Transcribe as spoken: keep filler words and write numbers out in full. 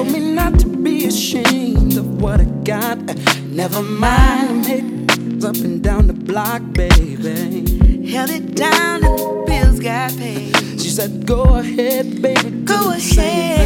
told me not to be ashamed of what I got. Never mind, I'm hitting up and down the block, baby. Held it down and the bills got paid. She said, go ahead, baby. Go ahead.